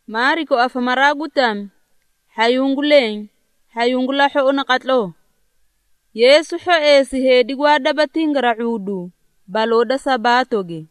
Mariko afamaragutam hayunguleng hayungula ho onakatlo. Yesu ho esi hedi gwada batingara udu baloda sabatoge.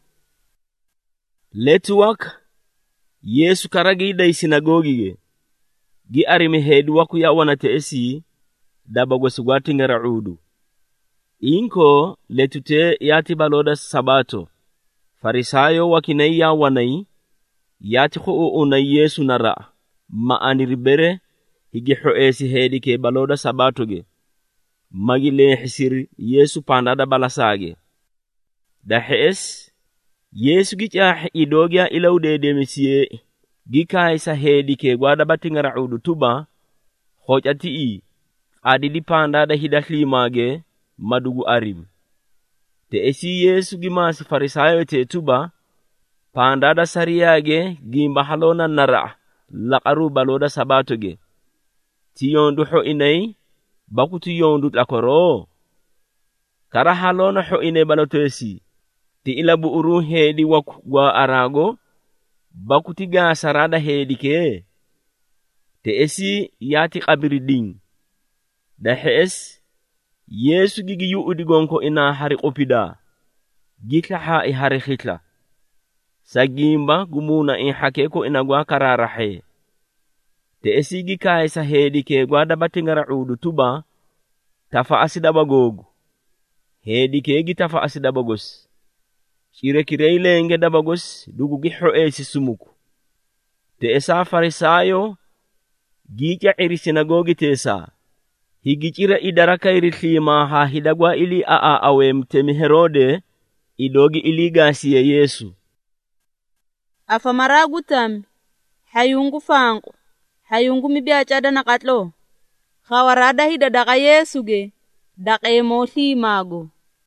Letuwak Yesu karagida isinagogige gi arimi hedi waku ya wanate esi dabago sugwatingara udu. Inko letute yati baloda sabato. Farisayo wakinai ya wanai yati ho una Yesu nara ma aniribere higi ho esi hedi ke baloda sabatoge. Magile hisir Yesu pandada balasage. Da hes Yesu gicha idogya ilaude demisiye gika isa hedi ke gwada batingara udu tuba hojati adidi pandada hidahli mage madugu arim. Te esi Yesu gimasi farisayo te tuba pandada sariyage gimba halona nara laqaru baloda sabatoge. Tiyondu ho inay bakutu yondu lakoro. Kara halona ho inay balotesi. Ti ilabu uru hedi wakwa arago bakuti ga sarada hedi ke. Te esi yati qabiridin. Da hes Yesu gigi yu udigonko ina hari opida. Gitla ha hari khitla. Sagimba gumuna in hakeko ina gwa kararahe. Te esi gika isa hedi ke gwada batingara udu tuba tafa asida bagogu. Hedi ke gitafa asida bagos. Kire ilenge dabagos dugu giho esi sumuku. Te esa farisayo gicha iri sinagogi tesa. Higikira idaraka iriklima ha hidagwa ili awe mtemi Herode idogi iligasi ya Yesu. Afamaragutam hayungu fangu hayungu mibiachada nakatlo. Khawarada hidadaka Yesu ge dake mothi mago.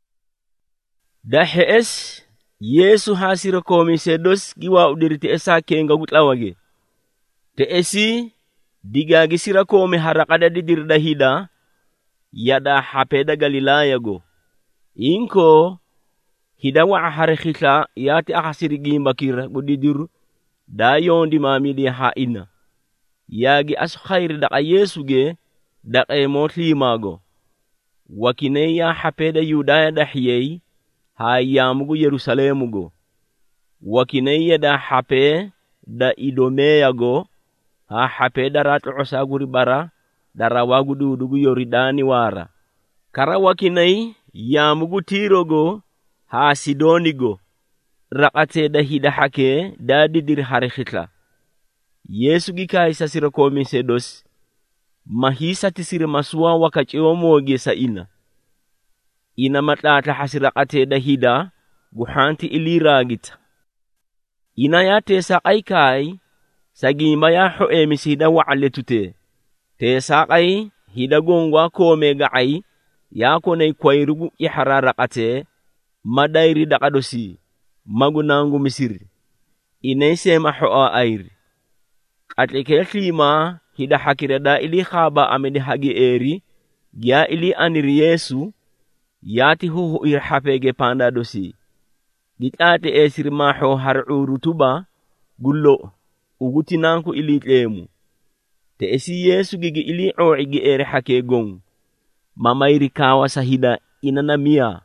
Dahes Yesu hasira komi sedos giwa udiriti esa kenga gutlawage. Te esi diga gisira komi harakada didirda hida yada hapeda Galilaya go. Inko hidawa harikhita yati akasiri gimba kira gudidiru da yondi mamidi haina. Yagi asu khairi daka Yesu ge daka motli mago. Wakineya hapeda Yudaya dahiyei hayamugu Yerusalemugo. Wakineya da hape da Idomea go ha hapeda ratu osaguri bara darawagu dudugu Yoridani wara. Kara wakinei yamugu Tirogo ha Sidonigo. Rakate da hida hake da didir harikhitla. Yesu gika isa sira komi sedos mahisa tisiri masua wakachewa moge sa ina. Ina matlata hasirakate da hida guhanti iliragita. Ina yate sa kaikai sagimba ya ho emisida wa aletute. Te sa kai hida gongwa kome gaai ya kone kwairugu ihararakate madairi da kadosi magunangu misiri. Ina sema ho airi. Atlike klima hida hakirada ili khaba amedi hagi eri gya ili aniri Yesu yati huhu irhapege panda dosi. Gitate esir maho har urutuba gullo ugutinanku ili tlemu. Te esi Yesu gigi ili oigi eri hake gong. Mamairi kawa sahida inanamia.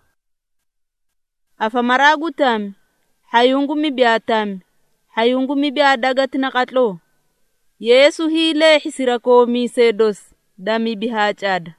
Afamaragutam hayungu mibiatam hayungu mibiadagatina katlo. Yesu hile hisira komi sedos dami bihachad.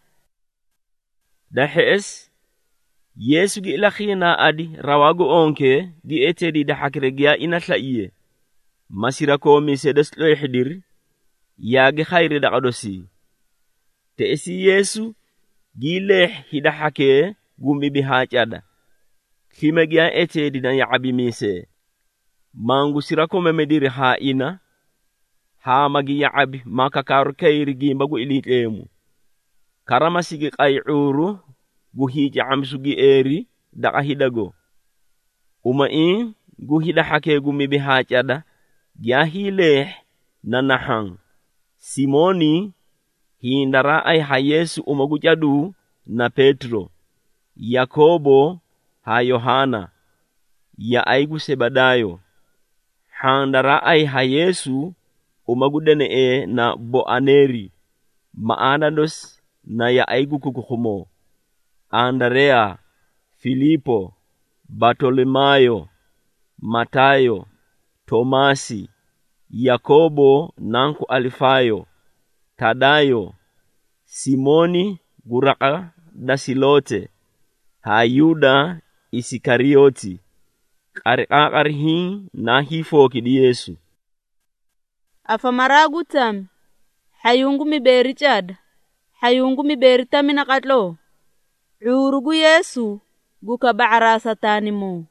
Dahes Yesu gi ilakhina adi rawago onke gi etedi da hakregia inatla iye. Masira komi sedos lo ihdir yagi khairi da kadosi. Te esi Yesu gi leh hida hake gumi bihachad. Khimegia etedi na yabi mise. Mangu sirako memediri ha ina. Ha magi yaabi makakaru kairi gimbagu ilitemu. Karama sigi qayuru guhiji amsugi eri daka hidago. Umain guhida hake gumi bihachada gyahile nanahang. Simoni hindara ay ha Yesu umagujadu na Petro. Yakobo ha Yohana. Ya aigu Sebadayo. Handara ay ha Yesu umagudene na Boaneri, Maanados na ya aigu kukuhumo, Andrea, Filipo, Bartolomayo, Matayo, Tomasi, Yakobo nanku Alifayo, Tadayo, Simoni guraka da Silote, Hayuda Isikarioti, Karikakarihin na hifoki di Yesu. Afamaragu tam, hayungu mi beri chad, hayungu mi beri tamina katlo, urugu Yesu guka baara satani mo.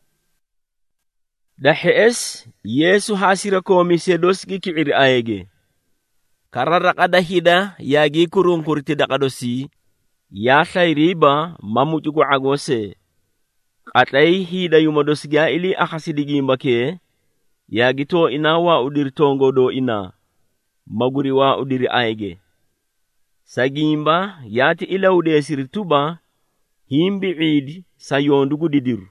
Dahes Yesu hasira komise doski ki'ir ayege. Kararaka dahida yagi kurung kurti dakadosi, ya riba mamujugu agose. Katlay hida yumadosga ili akasidigimba ke, yagito inawa udir tongo do ina, maguriwa udiri ayege. Sagimba yati ila udesiri tuba, himbi idi sayondugu didiru.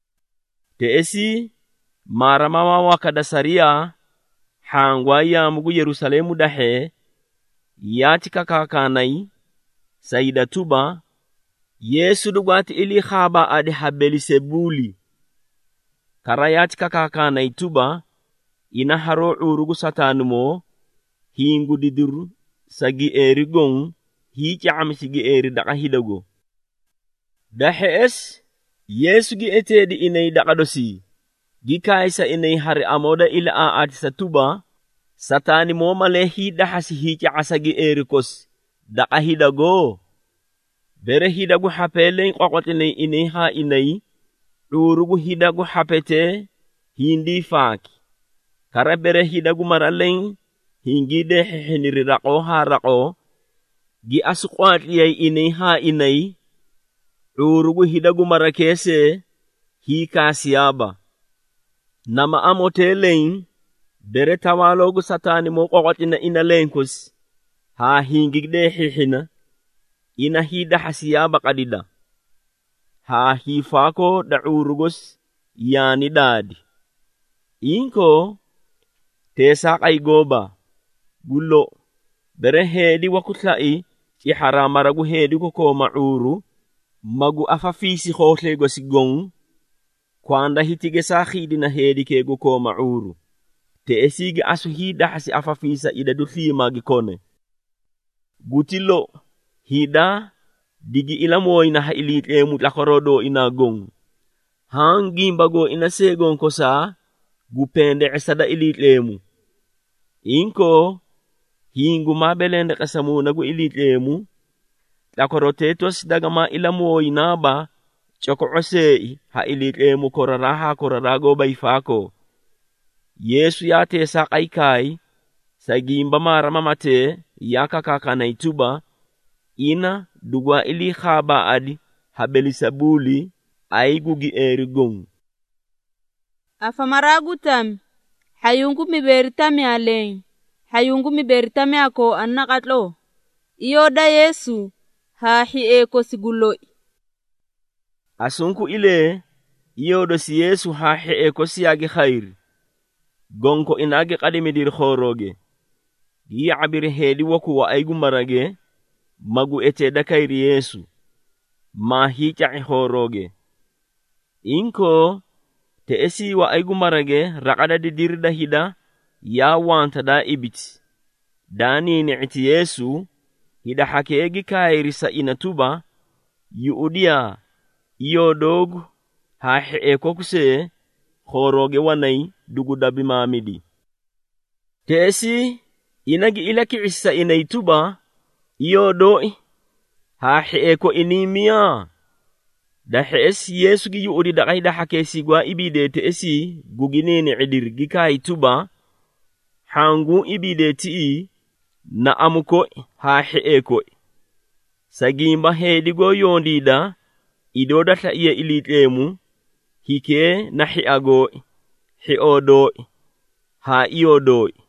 Teesi maramawa wakada saria, hangwa ya mugu Yerusalemu dahe, yati kakakanai, sayida tuba, Yesu dugwati ili khaba adi habeli sebuli. Karayati kakakanai tuba, ina haro urugu satanumo, hingu didiru, sagi eri gong, hichi amsigi eri daka hidago. Dahes, Yesu gi etedi inay dakadosi. Gikaisa inay hari amoda ila aati sa tuba, satani mo malehi dahasi hichi asagi erikos, daka hidago. Bere hidagu hapele kwakwatine ineha inay, urugu hidagu hapete, hindi faki. Kara bere hidagu maraleng, hingi dehe rako harako, gi asukwati yay ineha inay, urugu hidagu marakese, hika siyaba. Nama amoteleng, bere tawalogu satani mo kwakwatine inalengkos, ha hingi dehe hina, ina hida hasiyaba kadida. Ha hifako da urugos yani dadi. Inko tesa kaigoba gulo bere hedi wakutlai ci haramaragu hedi ko mauru magu afafisi khotle go sigong kwanda hitige sa khidina hedi ke go ko mauru te esigi asu hida hasi afafisa ida du magi kone gutilo hida digi ilamo ina ha ilite mutlakorodo ina gong hangi mbago ina segon kosa gupende esada ilitemu inko hingu mabelende kasamu nagu ilitemu lakorotetos dagama ilamo inaba choko osei ha ilitemu korarago baifako Yesu yate sa kaikai sagimba marama mate yakakaka na ituba ina dugwa ili khaba adi habeli sabuli aigugi erigong. Afamaragu tam, hayungu miberitami aleng, hayungu miberitami ako annakatlo. Iyoda Yesu, hahi eko siguloi. Asunku ile, iyodo si Yesu hahi eko siyagi khairi. Gonko inage kadimidir khoroge. Gi abiri hedi waku wa aigu marage, magu ete dakairi Yesu. Mahi cha'i khoroge. Inko, te esi wa aigu marage rakada didirda hida ya wanta da ibiti. Dani ni'iti Yesu hida hakeegi kairi sa inatuba yuudia iyo dogu hahi ekokuse khoroge wanai dugu dabi mamidi. Te esi inagi ilaki isa inaituba iyo doi hahi eko inimia. Dahes Yesu gi yuudi da kaida hakesi gwa ibide te esi guginene idir gikai tuba hangu ibide ti na amuko ha eko sagimba hedi go yondida idoda ta iye ilitemu hike na hi ago hi odo ha iodo